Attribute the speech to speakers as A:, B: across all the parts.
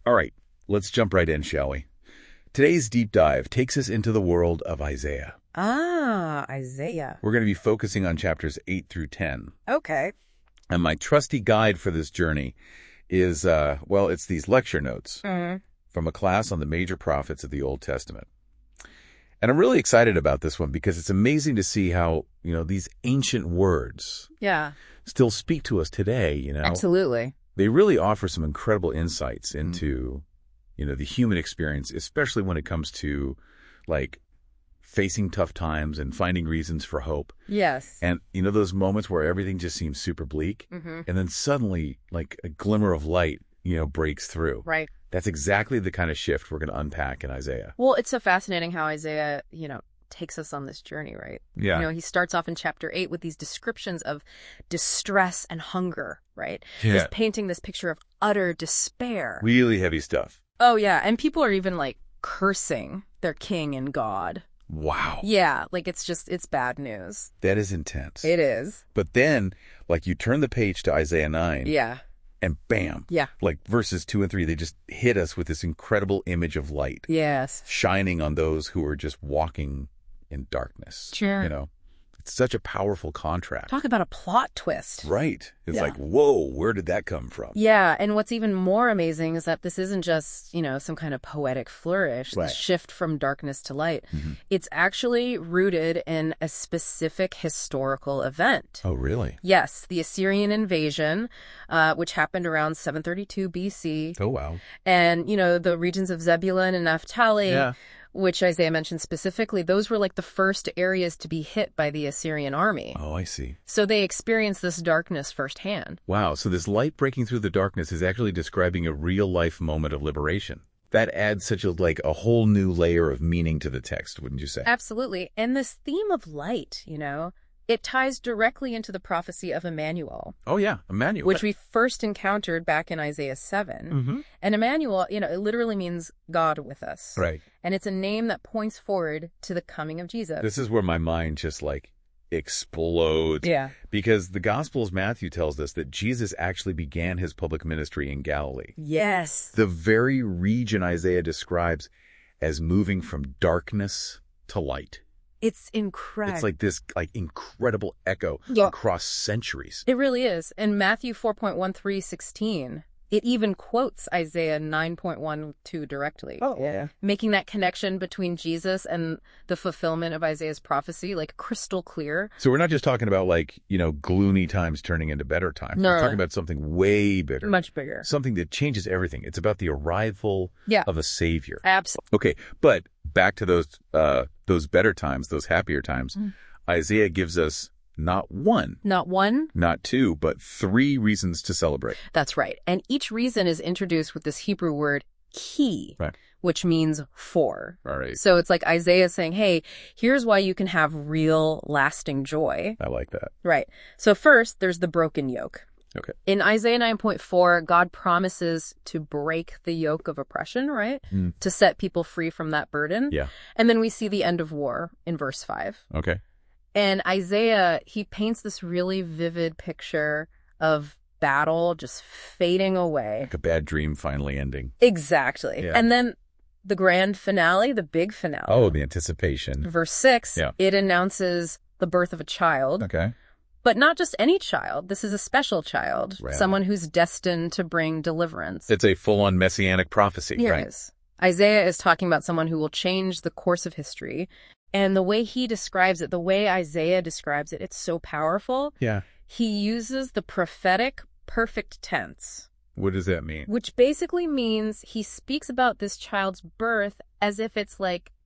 A: All right, let's jump right in, shall we? Today's deep dive takes us into the world of Isaiah.
B: Ah, Isaiah.
A: We're going to be focusing on chapters 8 through 10.
B: Okay.
A: And my trusty guide for this journey is, it's these lecture notes from a class on the major prophets of the Old Testament. And I'm really excited about this one because it's amazing to see how, these ancient words still speak to us today,
B: Absolutely.
A: They really offer some incredible insights into, the human experience, especially when it comes to, facing tough times and finding reasons for hope.
B: Yes.
A: And, those moments where everything just seems super bleak, and then suddenly, a glimmer of light, breaks through.
B: Right.
A: That's exactly the kind of shift we're going to unpack in Isaiah.
B: Well, it's so fascinating how Isaiah, takes us on this journey, right?
A: Yeah.
B: He starts off in chapter 8 with these descriptions of distress and hunger, right?
A: Yeah.
B: He's painting this picture of utter despair.
A: Really heavy stuff.
B: Oh, yeah. And people are even, cursing their king and God.
A: Wow.
B: Yeah. It's bad news.
A: That is intense.
B: It is.
A: But then, you turn the page to Isaiah 9.
B: Yeah.
A: And bam.
B: Yeah.
A: Verses 2 and 3, they just hit us with this incredible image of light.
B: Yes.
A: Shining on those who are just walking in darkness.
B: Sure.
A: It's such a powerful contrast.
B: Talk about a plot twist.
A: Right. It's whoa, where did that come from?
B: Yeah. And what's even more amazing is that this isn't just, some kind of poetic flourish, the shift from darkness to light. It's actually rooted in a specific historical event.
A: Oh, really?
B: Yes. The Assyrian invasion, which happened around 732 BC.
A: Oh, wow.
B: And, the regions of Zebulun and Naphtali, which Isaiah mentioned specifically, those were the first areas to be hit by the Assyrian army.
A: Oh, I see.
B: So they experienced this darkness firsthand.
A: Wow. So this light breaking through the darkness is actually describing a real-life moment of liberation. That adds such a whole new layer of meaning to the text, wouldn't you say?
B: Absolutely. And this theme of light, it ties directly into the prophecy of Emmanuel.
A: Oh, yeah, Emmanuel.
B: Which we first encountered back in Isaiah 7. And Emmanuel, it literally means God with us.
A: Right.
B: And it's a name that points forward to the coming of Jesus.
A: This is where my mind just explodes.
B: Yeah.
A: Because the Gospels, Matthew tells us that Jesus actually began his public ministry in Galilee.
B: Yes.
A: The very region Isaiah describes as moving from darkness to light.
B: It's incredible.
A: It's this incredible echo across centuries.
B: It really is. In Matthew 4.13:16, it even quotes Isaiah 9.12 directly.
A: Oh, yeah.
B: Making that connection between Jesus and the fulfillment of Isaiah's prophecy, crystal clear.
A: So we're not just talking about gloomy times turning into better times.
B: No.
A: We're talking about something way bigger.
B: Much bigger.
A: Something that changes everything. It's about the arrival of a savior.
B: Absolutely.
A: Okay, but back to those better times, those happier times. Isaiah gives us not one, not two, but 3 reasons to celebrate.
B: That's right. And each reason is introduced with this Hebrew word ki,
A: right,
B: which means for.
A: All right.
B: So it's Isaiah saying, hey, here's why you can have real lasting joy.
A: I like that.
B: Right. So first, there's the broken yoke.
A: Okay.
B: In Isaiah 9.4, God promises to break the yoke of oppression, right? To set people free from that burden.
A: Yeah.
B: And then we see the end of war in verse 5.
A: Okay.
B: And Isaiah, he paints this really vivid picture of battle just fading away.
A: Like a bad dream finally ending.
B: Exactly.
A: Yeah.
B: And then the grand finale, the big finale.
A: Oh, the anticipation.
B: Verse 6, it announces the birth of a child.
A: Okay.
B: But not just any child. This is a special child.
A: Right.
B: Someone who's destined to bring deliverance.
A: It's a full-on messianic prophecy,
B: Here
A: right?
B: it is. Isaiah is talking about someone who will change the course of history. And the way he describes it, the way Isaiah describes it, it's so powerful.
A: Yeah.
B: He uses the prophetic perfect tense.
A: What does that mean?
B: Which basically means he speaks about this child's birth as if it's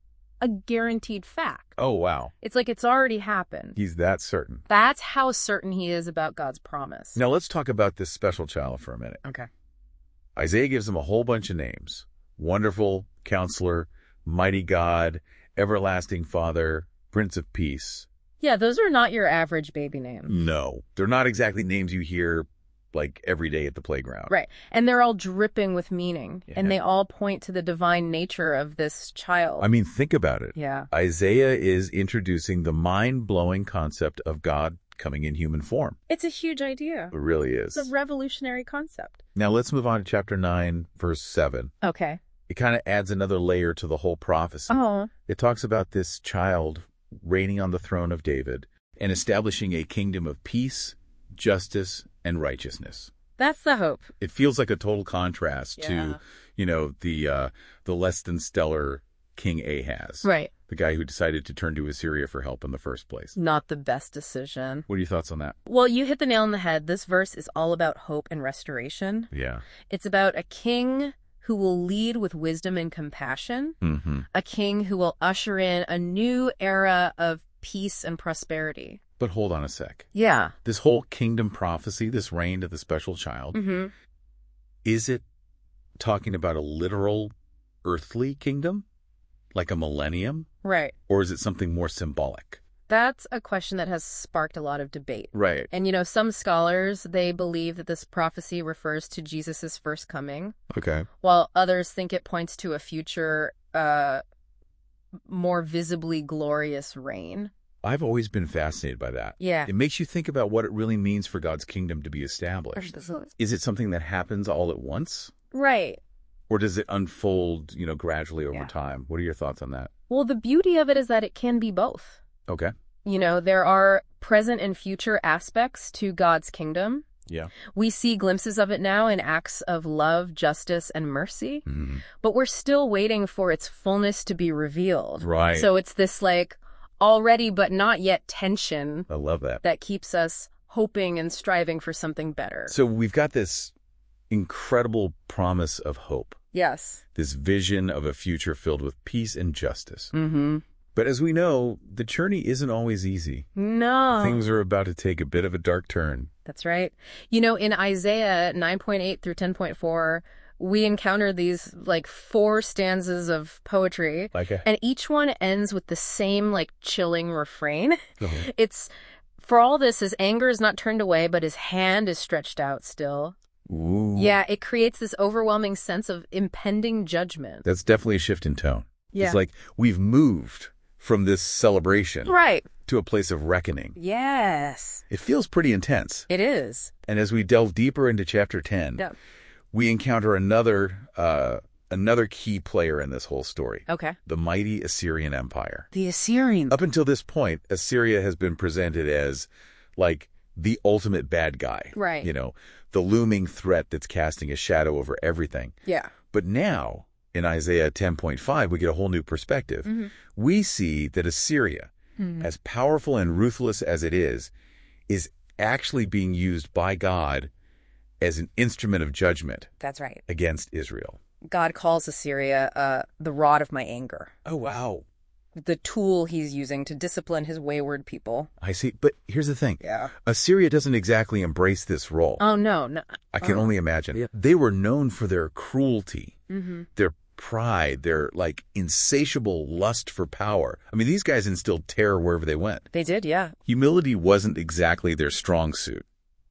B: a guaranteed fact.
A: Oh, wow.
B: It's it's already happened.
A: He's that certain.
B: That's how certain he is about God's promise.
A: Now, let's talk about this special child for a minute.
B: Okay.
A: Isaiah gives him a whole bunch of names. Wonderful Counselor, Mighty God, Everlasting Father, Prince of Peace.
B: Yeah, those are not your average baby names.
A: No, they're not exactly names you hear every day at the playground.
B: Right. And they're all dripping with meaning.
A: Yeah.
B: And they all point to the divine nature of this child.
A: I mean, think about it.
B: Yeah.
A: Isaiah is introducing the mind-blowing concept of God coming in human form.
B: It's a huge idea.
A: It really is.
B: It's a revolutionary concept.
A: Now let's move on to chapter 9, verse 7.
B: Okay.
A: It kind of adds another layer to the whole prophecy.
B: Oh.
A: It talks about this child reigning on the throne of David and establishing a kingdom of peace, justice, and righteousness.
B: That's the hope.
A: It feels like a total contrast to, the less than stellar King Ahaz.
B: Right.
A: The guy who decided to turn to Assyria for help in the first place.
B: Not the best decision.
A: What are your thoughts on that?
B: Well, you hit the nail on the head. This verse is all about hope and restoration.
A: Yeah.
B: It's about a king who will lead with wisdom and compassion, a king who will usher in a new era of peace and prosperity.
A: But hold on a sec.
B: Yeah.
A: This whole kingdom prophecy, this reign of the special child, is it talking about a literal earthly kingdom? Like a millennium?
B: Right.
A: Or is it something more symbolic?
B: That's a question that has sparked a lot of debate.
A: Right.
B: And, some scholars, they believe that this prophecy refers to Jesus' first coming.
A: Okay.
B: While others think it points to a future, more visibly glorious reign.
A: I've always been fascinated by that.
B: Yeah.
A: It makes you think about what it really means for God's kingdom to be established. Is it something that happens all at once?
B: Right.
A: Or does it unfold, gradually over time? What are your thoughts on that?
B: Well, the beauty of it is that it can be both.
A: Okay.
B: There are present and future aspects to God's kingdom.
A: Yeah.
B: We see glimpses of it now in acts of love, justice, and mercy. But we're still waiting for its fullness to be revealed.
A: Right.
B: So it's this already but not yet tension.
A: I love that.
B: That keeps us hoping and striving for something better.
A: So we've got this incredible promise of hope.
B: Yes.
A: This vision of a future filled with peace and justice. But as we know, the journey isn't always easy.
B: No.
A: Things are about to take a bit of a dark turn.
B: That's right. In Isaiah 9.8 through 10.4, we encounter these 4 stanzas of poetry. And each one ends with the same chilling refrain. It's, for all this, his anger is not turned away, but his hand is stretched out still.
A: Ooh.
B: Yeah, it creates this overwhelming sense of impending judgment.
A: That's definitely a shift in tone.
B: Yeah.
A: It's like we've moved from this celebration to a place of reckoning.
B: Yes.
A: It feels pretty intense.
B: It is.
A: And as we delve deeper into chapter 10, we encounter another key player in this whole story.
B: Okay.
A: The mighty Assyrian Empire.
B: The Assyrians.
A: Up until this point, Assyria has been presented as the ultimate bad guy.
B: Right.
A: The looming threat that's casting a shadow over everything.
B: Yeah.
A: But now, in Isaiah 10.5, we get a whole new perspective. We see that Assyria, as powerful and ruthless as it is actually being used by God as an instrument of judgment.
B: That's right.
A: Against Israel.
B: God calls Assyria the rod of my anger.
A: Oh, wow.
B: The tool he's using to discipline his wayward people.
A: I see. But here's the thing.
B: Yeah.
A: Assyria doesn't exactly embrace this role.
B: Oh, no.
A: I can only imagine. Yeah. They were known for their cruelty, their pride, their insatiable lust for power. I mean, these guys instilled terror wherever they went.
B: They did, yeah.
A: Humility wasn't exactly their strong suit.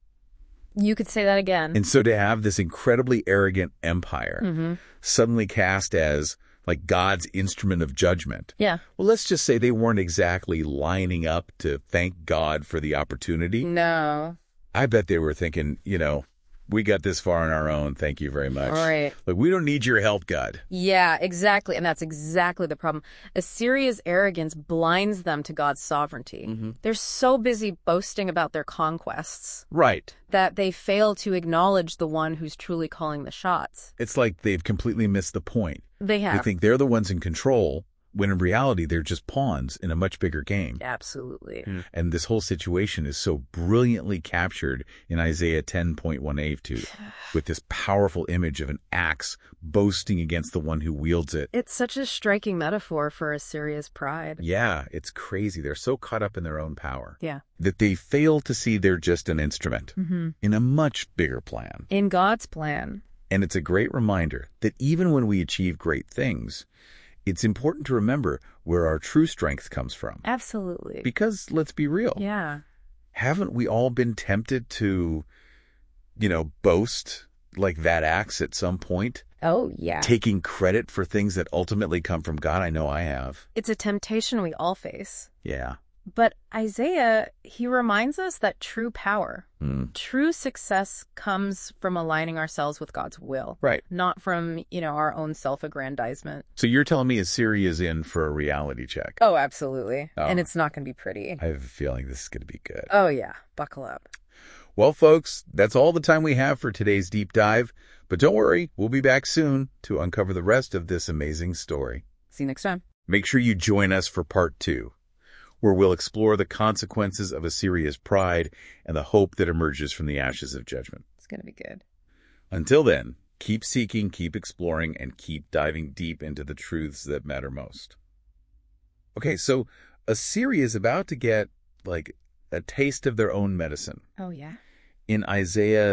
B: You could say that again.
A: And so to have this incredibly arrogant empire suddenly cast as God's instrument of judgment.
B: Yeah.
A: Well, let's just say they weren't exactly lining up to thank God for the opportunity.
B: No.
A: I bet they were thinking, we got this far on our own. Thank you very much.
B: All right.
A: We don't need your help, God.
B: Yeah, exactly. And that's exactly the problem. Assyria's arrogance blinds them to God's sovereignty. They're so busy boasting about their conquests.
A: Right.
B: That they fail to acknowledge the one who's truly calling the shots.
A: It's like they've completely missed the point.
B: They have.
A: They think they're the ones in control, when in reality, they're just pawns in a much bigger game.
B: Absolutely.
A: And this whole situation is so brilliantly captured in Isaiah 10.1a2 with this powerful image of an axe boasting against the one who wields it.
B: It's such a striking metaphor for Assyria's pride.
A: Yeah, it's crazy. They're so caught up in their own power.
B: Yeah.
A: That they fail to see they're just an instrument in a much bigger plan.
B: In God's plan.
A: And it's a great reminder that even when we achieve great things, it's important to remember where our true strength comes from.
B: Absolutely.
A: Because let's be real.
B: Yeah.
A: Haven't we all been tempted to, boast like that axe at some point?
B: Oh, yeah.
A: Taking credit for things that ultimately come from God? I know I have.
B: It's a temptation we all face.
A: Yeah.
B: But Isaiah, he reminds us that true power, true success comes from aligning ourselves with God's will.
A: Right.
B: Not from, our own self-aggrandizement.
A: So you're telling me Assyria is in for a reality check?
B: Oh, absolutely.
A: Oh.
B: And it's not going to be pretty.
A: I have a feeling this is going to be good.
B: Oh, yeah. Buckle up.
A: Well, folks, that's all the time we have for today's deep dive. But don't worry, we'll be back soon to uncover the rest of this amazing story.
B: See you next time.
A: Make sure you join us for part 2, where we'll explore the consequences of Assyria's pride and the hope that emerges from the ashes of judgment.
B: It's going to be good.
A: Until then, keep seeking, keep exploring, and keep diving deep into the truths that matter most. Okay, so Assyria is about to get, a taste of their own medicine.
B: Oh, yeah.
A: In Isaiah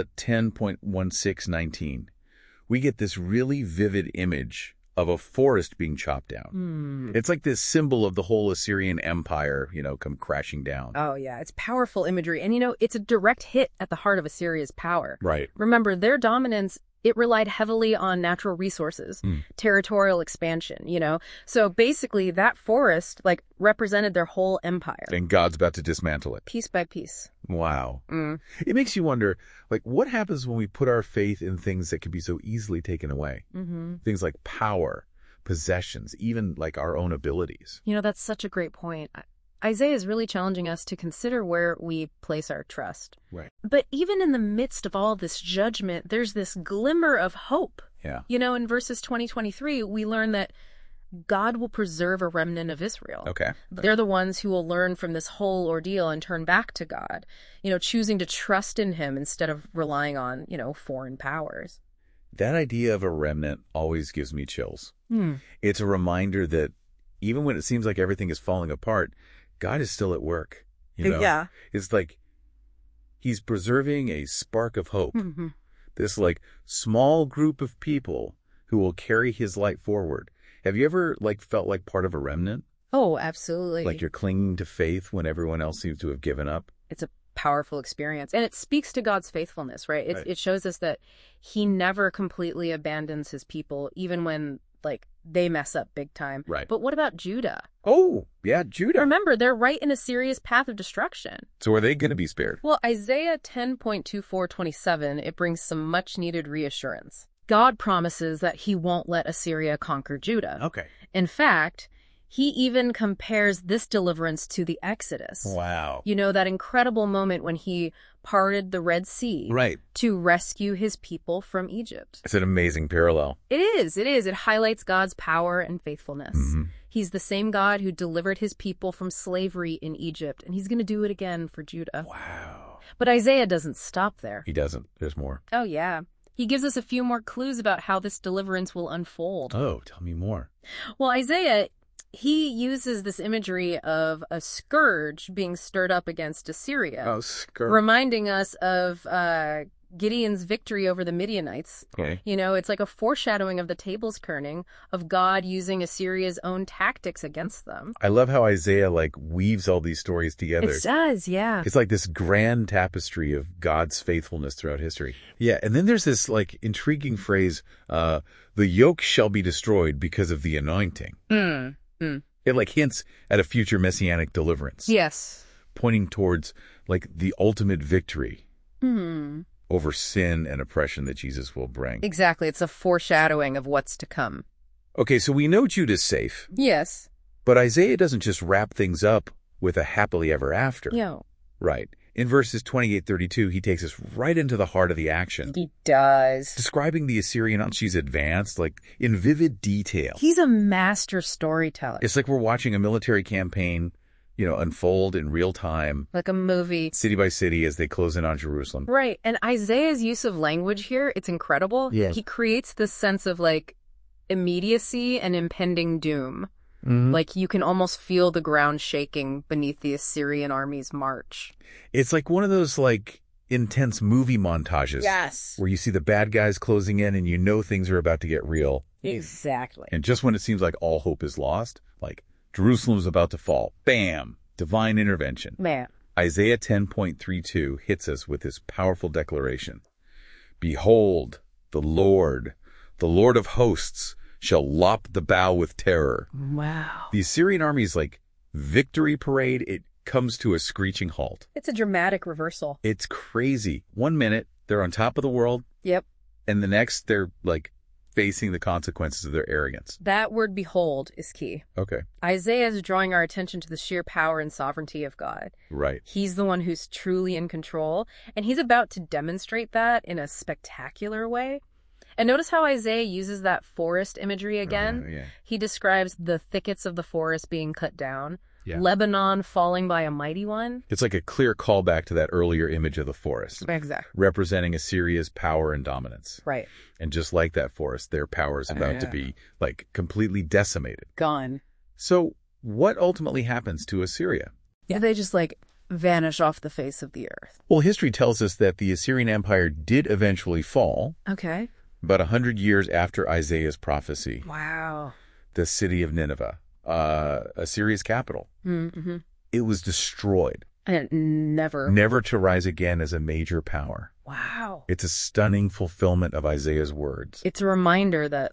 A: 10.16-19, we get this really vivid image of a forest being chopped down. It's like this symbol of the whole Assyrian Empire, come crashing down.
B: Oh, yeah. It's powerful imagery. And, it's a direct hit at the heart of Assyria's power.
A: Right.
B: Remember, their dominance, it relied heavily on natural resources, territorial expansion, So basically, that forest, represented their whole empire.
A: And God's about to dismantle it.
B: Piece by piece.
A: Wow. It makes you wonder, what happens when we put our faith in things that can be so easily taken away? Things like power, possessions, even our own abilities.
B: That's such a great point. Isaiah is really challenging us to consider where we place our trust.
A: Right.
B: But even in the midst of all this judgment, there's this glimmer of hope.
A: Yeah.
B: In verses 20-23, we learn that God will preserve a remnant of Israel.
A: Okay.
B: They're the ones who will learn from this whole ordeal and turn back to God, choosing to trust in him instead of relying on, foreign powers.
A: That idea of a remnant always gives me chills. It's a reminder that even when it seems like everything is falling apart, God is still at work.
B: Yeah.
A: It's like he's preserving a spark of hope. This small group of people who will carry his light forward. Have you ever felt like part of a remnant?
B: Oh, absolutely.
A: Like you're clinging to faith when everyone else seems to have given up?
B: It's a powerful experience. And it speaks to God's faithfulness, right? It shows us that he never completely abandons his people, even when they mess up big time.
A: Right.
B: But what about Judah?
A: Oh, yeah, Judah.
B: Remember, they're right in a serious path of destruction.
A: So are they going to be spared?
B: Well, Isaiah 10.24-27, it brings some much-needed reassurance. God promises that he won't let Assyria conquer Judah.
A: Okay.
B: In fact, he even compares this deliverance to the Exodus.
A: Wow.
B: That incredible moment when he parted the Red Sea to rescue his people from Egypt.
A: It's an amazing parallel.
B: It is. It highlights God's power and faithfulness. He's the same God who delivered his people from slavery in Egypt, and he's going to do it again for Judah.
A: Wow.
B: But Isaiah doesn't stop there.
A: He doesn't. There's more.
B: Oh, yeah. He gives us a few more clues about how this deliverance will unfold.
A: Oh, tell me more.
B: Well, Isaiah, he uses this imagery of a scourge being stirred up against Assyria.
A: Oh, scourge.
B: Reminding us of Gideon's victory over the Midianites.
A: Okay.
B: It's like a foreshadowing of the tables turning, of God using Assyria's own tactics against them.
A: I love how Isaiah weaves all these stories together.
B: It does, yeah.
A: It's like this grand tapestry of God's faithfulness throughout history. Yeah, and then there's this intriguing phrase, the yoke shall be destroyed because of the anointing. It hints at a future messianic deliverance.
B: Yes.
A: Pointing towards the ultimate victory over sin and oppression that Jesus will bring.
B: Exactly. It's a foreshadowing of what's to come.
A: Okay, so we know Judah's safe.
B: Yes.
A: But Isaiah doesn't just wrap things up with a happily ever after.
B: Yeah.
A: Right. In verses 28-32, he takes us right into the heart of the action.
B: He does.
A: Describing the Assyrian how she's advanced, in vivid detail.
B: He's a master storyteller.
A: It's like we're watching a military campaign, unfold in real time.
B: Like a movie.
A: City by city as they close in on Jerusalem.
B: Right. And Isaiah's use of language here, it's incredible.
A: Yeah.
B: He creates this sense of immediacy and impending doom. You can almost feel the ground shaking beneath the Assyrian army's march.
A: It's like one of those intense movie montages.
B: Yes.
A: Where you see the bad guys closing in and things are about to get real.
B: Exactly.
A: And just when it seems like all hope is lost, Jerusalem's about to fall. Bam! Divine intervention.
B: Man.
A: Isaiah 10.32 hits us with this powerful declaration. Behold, the Lord of hosts, shall lop the bow with terror.
B: Wow.
A: The Assyrian army's victory parade, it comes to a screeching halt.
B: It's a dramatic reversal.
A: It's crazy. 1 minute, they're on top of the world.
B: Yep.
A: And the next, they're like facing the consequences of their arrogance.
B: That word behold is key.
A: Okay.
B: Isaiah is drawing our attention to the sheer power and sovereignty of God.
A: Right.
B: He's the one who's truly in control, and he's about to demonstrate that in a spectacular way. And notice how Isaiah uses that forest imagery again.
A: Yeah.
B: He describes the thickets of the forest being cut down,
A: Yeah.
B: Lebanon falling by a mighty one.
A: It's like a clear callback to that earlier image of the forest,
B: Exactly.
A: representing Assyria's power and dominance.
B: Right.
A: And just like that forest, their power is about to be like completely decimated.
B: Gone.
A: So what ultimately happens to Assyria?
B: Yeah. They just vanish off the face of the earth.
A: Well, history tells us that the Assyrian Empire did eventually fall.
B: Okay.
A: About 100 years after Isaiah's prophecy.
B: Wow.
A: The city of Nineveh, Assyria's capital,
B: Mm-hmm.
A: it was destroyed.
B: And never.
A: Never to rise again as a major power.
B: Wow.
A: It's a stunning fulfillment of Isaiah's words.
B: It's a reminder that,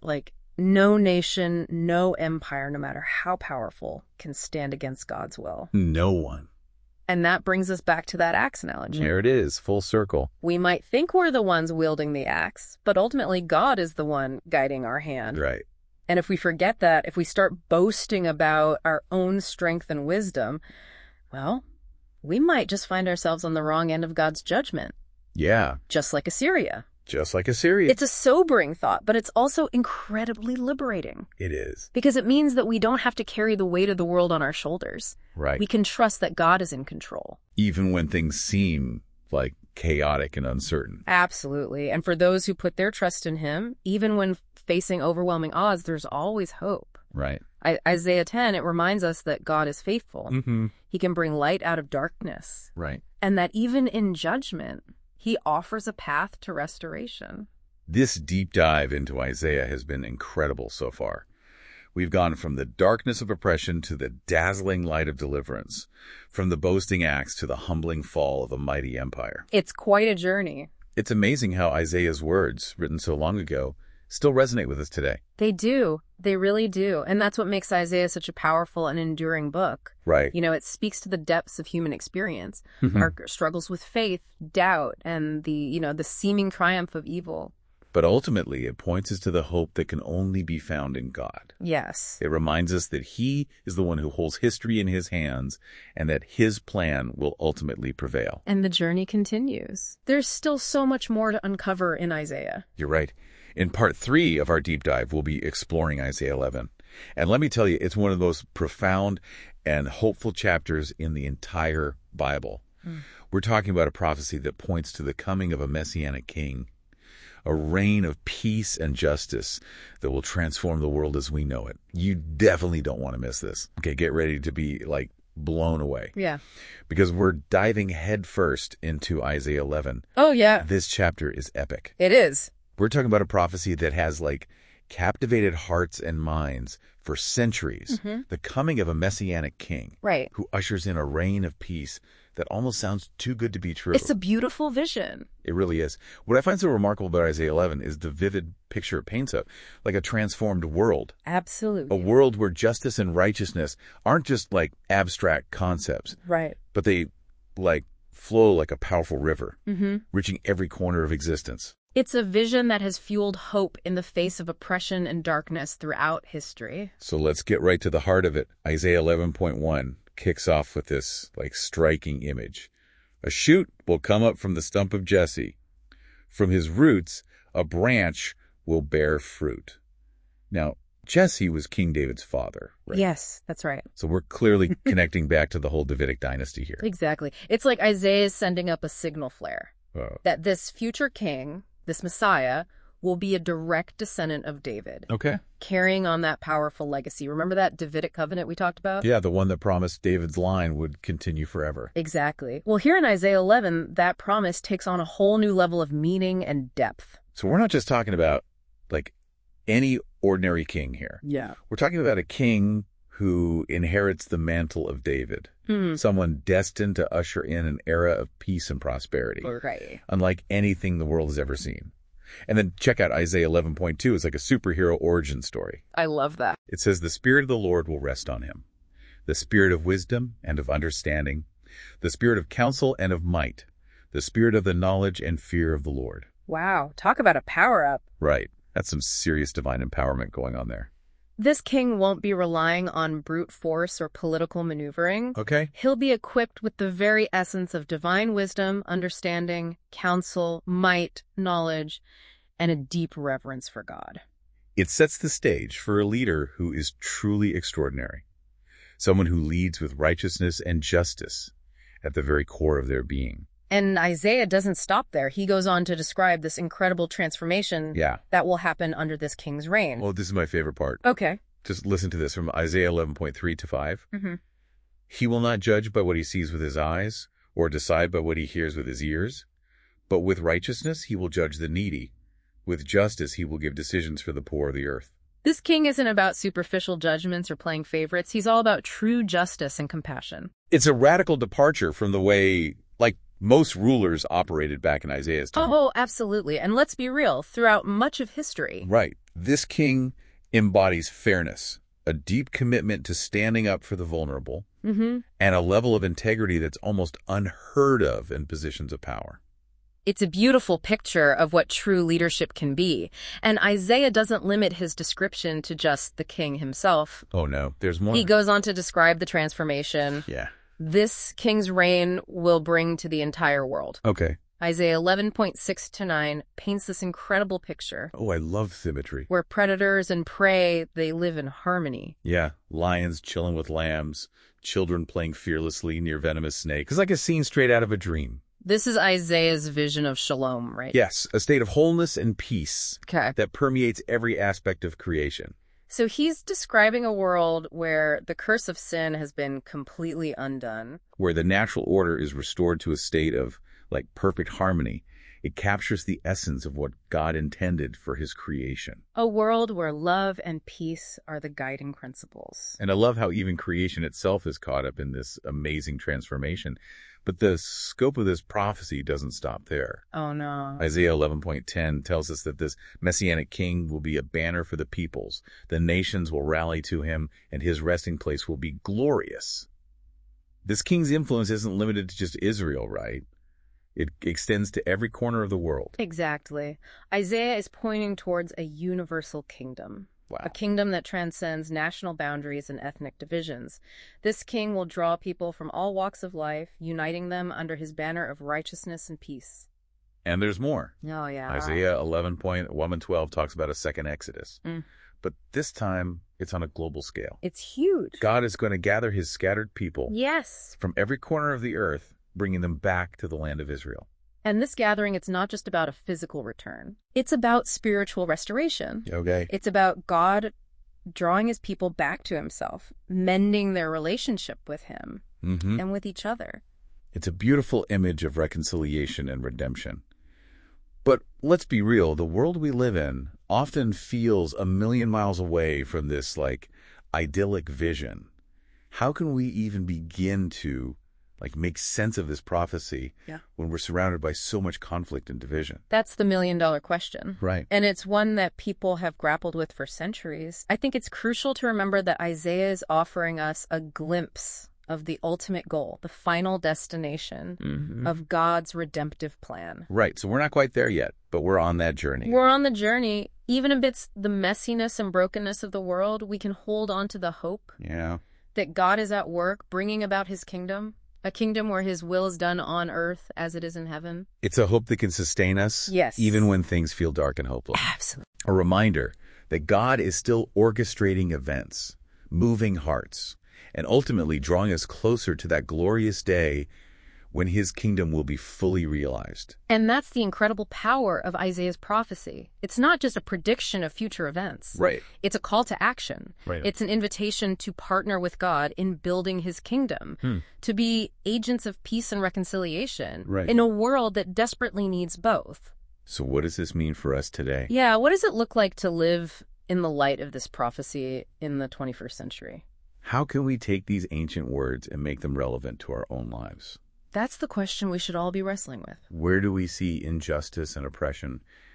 B: no nation, no empire, no matter how powerful, can stand against God's will.
A: No one.
B: And that brings us back to that axe analogy.
A: There it is, full circle.
B: We might think we're the ones wielding the axe, but ultimately God is the one guiding our hand.
A: Right.
B: And if we forget that, if we start boasting about our own strength and wisdom, well, we might just find ourselves on the wrong end of God's judgment.
A: Yeah.
B: Just like Assyria.
A: Just like Assyria.
B: It's a sobering thought, but it's also incredibly liberating.
A: It is.
B: Because it means that we don't have to carry the weight of the world on our shoulders.
A: Right.
B: We can trust that God is in control.
A: Even when things seem chaotic and uncertain.
B: Absolutely. And for those who put their trust in him, even when facing overwhelming odds, there's always hope.
A: Right.
B: Isaiah 10, it reminds us that God is faithful.
A: Mm-hmm.
B: He can bring light out of darkness.
A: Right.
B: And that even in judgment, he offers a path to restoration.
A: This deep dive into Isaiah has been incredible so far. We've gone from the darkness of oppression to the dazzling light of deliverance, from the boasting axe to the humbling fall of a mighty empire.
B: It's quite a journey.
A: It's amazing how Isaiah's words, written so long ago, still resonate with us today.
B: They do. They really do. And that's what makes Isaiah such a powerful and enduring book.
A: Right.
B: It speaks to the depths of human experience, our struggles with faith, doubt, and the seeming triumph of evil.
A: But ultimately, it points us to the hope that can only be found in God.
B: Yes.
A: It reminds us that he is the one who holds history in his hands and that his plan will ultimately prevail.
B: And the journey continues. There's still so much more to uncover in Isaiah.
A: You're right. In part 3 of our deep dive, we'll be exploring Isaiah 11. And let me tell you, it's one of the most profound and hopeful chapters in the entire Bible. We're talking about a prophecy that points to the coming of a messianic king, a reign of peace and justice that will transform the world as we know it. You definitely don't want to miss this. Okay, get ready to be blown away.
B: Yeah.
A: Because we're diving headfirst into Isaiah 11.
B: Oh, yeah.
A: This chapter is epic.
B: It is.
A: We're talking about a prophecy that has captivated hearts and minds for centuries. The coming of a messianic king.
B: Right.
A: Who ushers in a reign of peace that almost sounds too good to be true.
B: It's a beautiful vision.
A: It really is. What I find so remarkable about Isaiah 11 is the vivid picture it paints of, like a transformed world.
B: Absolutely.
A: A world where justice and righteousness aren't just abstract concepts.
B: Right.
A: But they flow like a powerful river, reaching every corner of existence.
B: It's a vision that has fueled hope in the face of oppression and darkness throughout history.
A: So let's get right to the heart of it. Isaiah 11.1 kicks off with this striking image. A shoot will come up from the stump of Jesse. From his roots, a branch will bear fruit. Now, Jesse was King David's father, right?
B: Yes, that's right.
A: So we're clearly connecting back to the whole Davidic dynasty here.
B: Exactly. It's like Isaiah is sending up a signal flare that this future king, this Messiah, will be a direct descendant of David.
A: Okay.
B: Carrying on that powerful legacy. Remember that Davidic covenant we talked about?
A: Yeah, the one that promised David's line would continue forever.
B: Exactly. Well, here in Isaiah 11, that promise takes on a whole new level of meaning and depth.
A: So we're not just talking about any ordinary king here.
B: Yeah.
A: We're talking about a king who inherits the mantle of David. Someone destined to usher in an era of peace and prosperity.
B: Right.
A: Unlike anything the world has ever seen. And then check out Isaiah 11.2. It's like a superhero origin story.
B: I love that.
A: It says, the Spirit of the Lord will rest on him. the spirit of wisdom and of understanding, the spirit of counsel and of might, the spirit of the knowledge and fear of the Lord.
B: Wow, talk about a power-up.
A: Right. That's some serious divine empowerment going on there.
B: This king won't be relying on brute force or political maneuvering.
A: Okay.
B: He'll be equipped with the very essence of divine wisdom, understanding, counsel, might, knowledge, and a deep reverence for God.
A: It sets the stage for a leader who is truly extraordinary, someone who leads with righteousness and justice at the very core of their being.
B: And Isaiah doesn't stop there. He goes on to describe this incredible transformation that will happen under this king's reign.
A: Well, this is my favorite part.
B: Okay.
A: Just listen to this from Isaiah 11.3 to 5.
B: Mm-hmm.
A: He will not judge by what he sees with his eyes, or decide by what he hears with his ears, but with righteousness he will judge the needy. With justice he will give decisions for the poor of the earth.
B: This king isn't about superficial judgments or playing favorites. He's all about true justice and compassion.
A: It's a radical departure from the way, most rulers operated back in Isaiah's time.
B: Oh, absolutely. And let's be real, throughout much of history.
A: Right. This king embodies fairness, a deep commitment to standing up for the vulnerable, and a level of integrity that's almost unheard of in positions of power.
B: It's a beautiful picture of what true leadership can be. And Isaiah doesn't limit his description to just the king himself.
A: Oh, no. There's more.
B: He goes on to describe the transformation.
A: Yeah.
B: This king's reign will bring to the entire world.
A: Okay.
B: Isaiah 11.6 to 9 paints this incredible picture.
A: Oh, I love symmetry.
B: Where predators and prey, they live in harmony.
A: Yeah. Lions chilling with lambs, children playing fearlessly near venomous snakes. It's like a scene straight out of a dream.
B: This is Isaiah's vision of shalom, right?
A: Yes, a state of wholeness and peace that permeates every aspect of creation.
B: So he's describing a world where the curse of sin has been completely undone.
A: Where the natural order is restored to a state of, perfect harmony. It captures the essence of what God intended for his creation.
B: A world where love and peace are the guiding principles.
A: And I love how even creation itself is caught up in this amazing transformation. But the scope of this prophecy doesn't stop there.
B: Oh, no.
A: Isaiah 11.10 tells us that this messianic king will be a banner for the peoples. The nations will rally to him, and his resting place will be glorious. This king's influence isn't limited to just Israel, right? It extends to every corner of the world.
B: Exactly. Isaiah is pointing towards a universal kingdom.
A: Wow.
B: A kingdom that transcends national boundaries and ethnic divisions. This king will draw people from all walks of life, uniting them under his banner of righteousness and peace.
A: And there's more.
B: Oh, yeah.
A: Isaiah 11.1 and 12 talks about a second Exodus. But this time, it's on a global scale.
B: It's huge.
A: God is going to gather his scattered people from every corner of the earth, bringing them back to the land of Israel.
B: And this gathering, it's not just about a physical return. It's about spiritual restoration.
A: Okay.
B: It's about God drawing his people back to himself, mending their relationship with him and with each other.
A: It's a beautiful image of reconciliation and redemption. But let's be real, the world we live in often feels a million miles away from this, idyllic vision. How can we even begin to make sense of this prophecy when we're surrounded by so much conflict and division?
B: That's the million-dollar question.
A: Right.
B: And it's one that people have grappled with for centuries. I think it's crucial to remember that Isaiah is offering us a glimpse of the ultimate goal, the final destination of God's redemptive plan.
A: Right. So we're not quite there yet, but we're on that journey.
B: We're on the journey. Even amidst the messiness and brokenness of the world, we can hold on to the hope that God is at work bringing about his kingdom. A kingdom where his will is done on earth as it is in heaven.
A: It's a hope that can sustain us, even when things feel dark and hopeless.
B: Absolutely.
A: A reminder that God is still orchestrating events, moving hearts, and ultimately drawing us closer to that glorious day when his kingdom will be fully realized.
B: And that's the incredible power of Isaiah's prophecy. It's not just a prediction of future events.
A: Right.
B: It's a call to action.
A: Right.
B: It's an invitation to partner with God in building his kingdom, to be agents of peace and reconciliation in a world that desperately needs both.
A: So what does this mean for us today?
B: Yeah, what does it look like to live in the light of this prophecy in the 21st century?
A: How can we take these ancient words and make them relevant to our own lives?
B: That's the question we should all be wrestling with.
A: Where do we see injustice and oppression,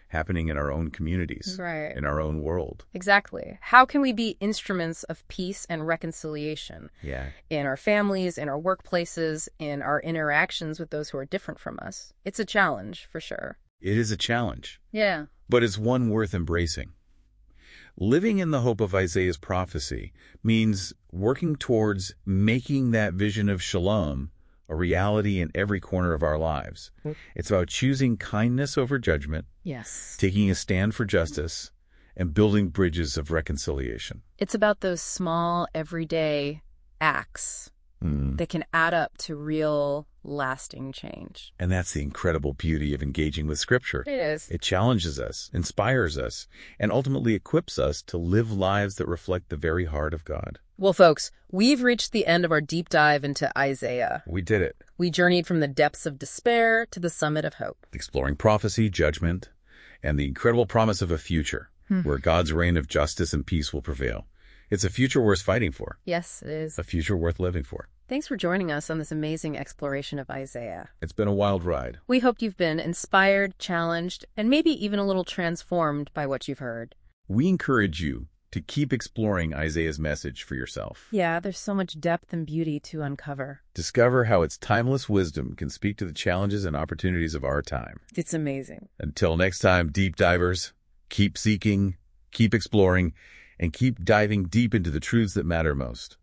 A: happening in our own communities,
B: right,
A: in our own world.
B: Exactly. How can we be instruments of peace and reconciliation in our families, in our workplaces, in our interactions with those who are different from us? It's a challenge, for sure.
A: It is a challenge.
B: Yeah.
A: But it's one worth embracing. Living in the hope of Isaiah's prophecy means working towards making that vision of shalom a reality in every corner of our lives. It's about choosing kindness over judgment,
B: yes,
A: taking a stand for justice, and building bridges of reconciliation.
B: It's about those small, everyday acts that can add up to real, lasting change.
A: And that's the incredible beauty of engaging with Scripture.
B: It is.
A: It challenges us, inspires us, and ultimately equips us to live lives that reflect the very heart of God.
B: Well, folks, we've reached the end of our deep dive into Isaiah.
A: We did it.
B: We journeyed from the depths of despair to the summit of hope.
A: Exploring prophecy, judgment, and the incredible promise of a future where God's reign of justice and peace will prevail. It's a future worth fighting for.
B: Yes, it is.
A: A future worth living for.
B: Thanks for joining us on this amazing exploration of Isaiah.
A: It's been a wild ride.
B: We hope you've been inspired, challenged, and maybe even a little transformed by what you've heard.
A: We encourage you to keep exploring Isaiah's message for yourself.
B: Yeah, there's so much depth and beauty to uncover.
A: Discover how its timeless wisdom can speak to the challenges and opportunities of our time.
B: It's amazing.
A: Until next time, deep divers, keep seeking, keep exploring, and keep diving deep into the truths that matter most.